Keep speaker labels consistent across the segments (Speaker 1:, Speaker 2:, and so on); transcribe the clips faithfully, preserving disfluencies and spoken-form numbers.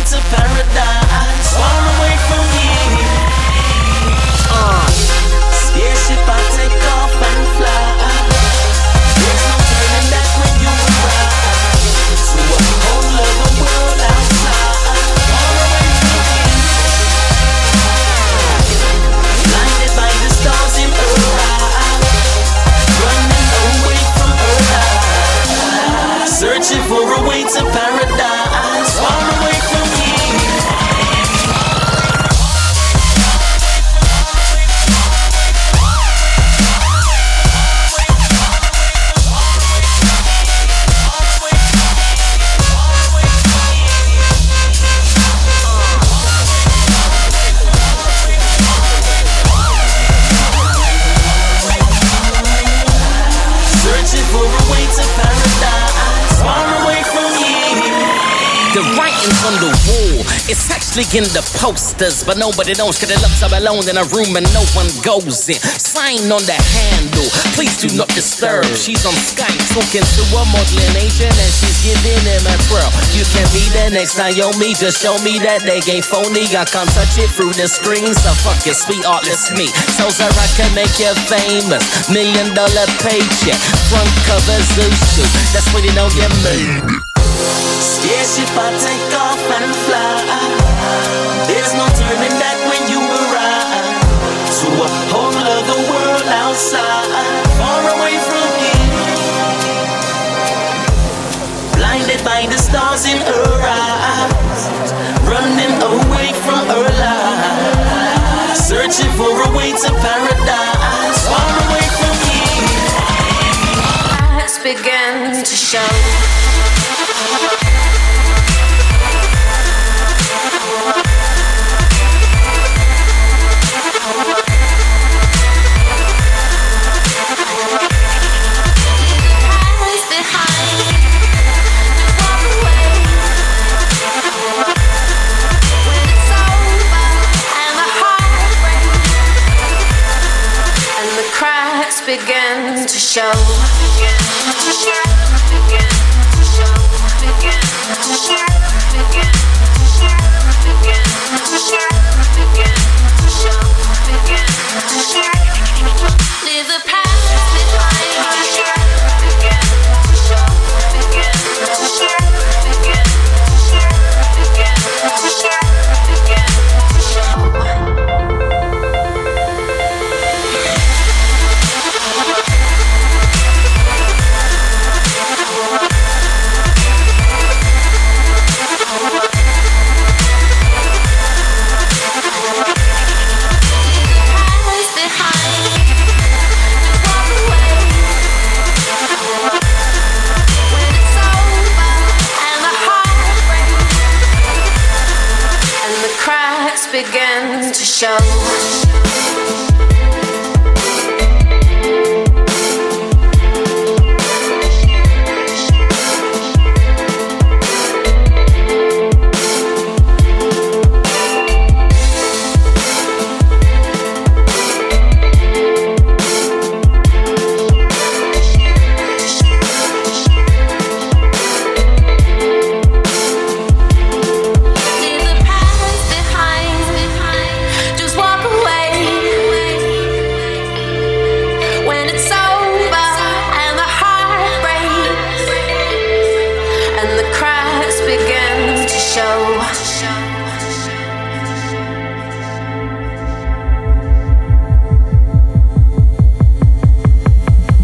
Speaker 1: to paradise, far away from here. Uh, spaceship I take off and fly. There's no turning back when you arrive to a whole other world outside, far away from here. Blinded by the stars in her eyes, running away from her life, searching for a way to paradise, far away from here. Searching for a way to paradise, far away from here.
Speaker 2: The writing's on the wall, it's actually in the posters, but nobody knows cause the looks are alone in a room and no one goes in. Sign on the handle, please do not disturb. She's on Skype talking to a modeling agent and she's giving him a twirl. You can be the next time you meet, just show me that they ain't phony. I can't touch it through the screen, so fuck it, sweetheart, let's meet. So sir, I can make you famous, million dollar paycheck, front cover zoo shoot, that's when you know you made it.
Speaker 1: Spaceship I take off and fly. There's no turning back when you arrive to a whole other world outside, far away from here. Blinded by the stars in her eyes, running away from her life, searching for a way to paradise, far away from here.
Speaker 3: Eyes began to show. Begin to show. Begin to show. Begin to show. Begin to show. Begin to show. Begin to show. Begin to show. Begin to show. Leave the past behind. Begin to show. Begin to show. Begin to show. Begin to show. Begin to show. Begin to show.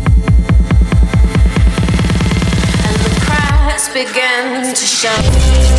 Speaker 3: Begin to show.